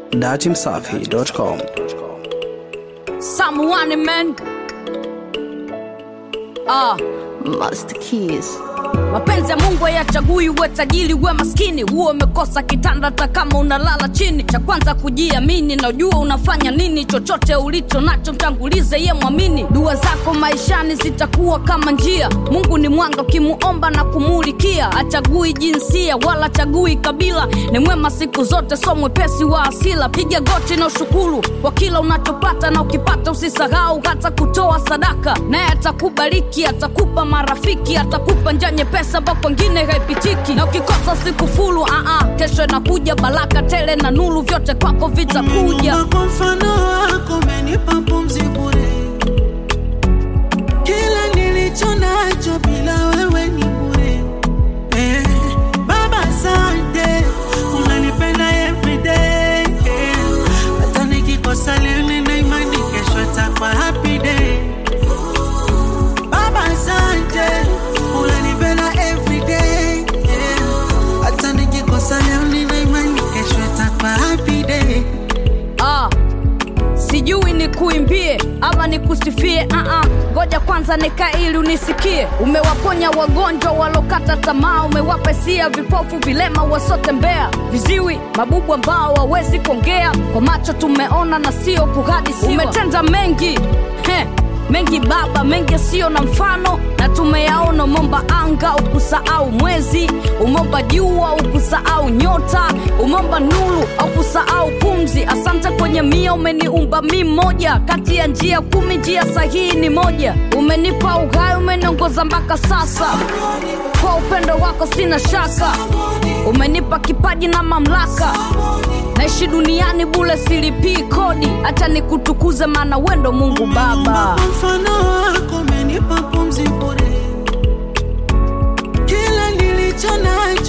datimsafi.com. Someone man. Master Keys. Mapenzi ya Mungu hayachagui uwe tajiri uwe maskini. Uwe umekosa kitanda hata kama unalala chini. Cha kwanza kujiamini na ujua unafanya nini. Chochote ulicho nacho mtangulize ye muamini. Dua zako maishani zitakuwa kama njia. Mungu ni mwanga ukimuomba na kumulikia. Hachagui jinsia wala chagui kabila. Ni mwema siku zote so mwepesi wa asila. Piga goti na ushukuru kwa kila unachopata. Na ukipata usisahau hata kutoa sadaka. Naye atakubariki, atakupa marafiki, atakupa njanye pesa bako wengine haipitiki. Na ukikosa siku fulu kesho inakuja baraka tele na nuru vyote kwako vitakuja. Kwa mfano wako umenipa pumzi bure. Kila nilicho nacho bila wewe ni bure. Baba asante, unanipenda everyday. Hata nikikosa leo nina imani kesho itakuwa happy day. Baba asante, unanipenda everyday. Hata nikikosa leo nina imani kesho itakuwa happy day. Sijui ni kuimbie ama ni kusifie. Ngoja kwanza nikae ili unisikie. Umewaponya wagonjwa walokata tamaa. Umewapa hisia vipofu vilema wasotembea. Viziwi mabubu ambao hawezi kuongea. Kwa macho tumeona na sio kuhadisiwa. Umetenda mengi mengi baba, mengi sio na mfano. Na tumeyaona umomba anga ukusahau mwezi. Umomba jua ukusahau nyota. Umomba nuru ukusahau pumzi. Asante kwenye 100 umeniumba mimi moja. Kati ya njia 10 njia sahihi ni moja. Umenipa uhai umeniongoza mpaka sasa. Kwa upendo wako sina shaka. Umenipa kipaji na mamlaka. Naishi duniani bule silipii kodi. Hata nikutukuze maana wendo Mungu Baba. Kwa mfano wako umenipa pumzi bure. Kila nilicho nacho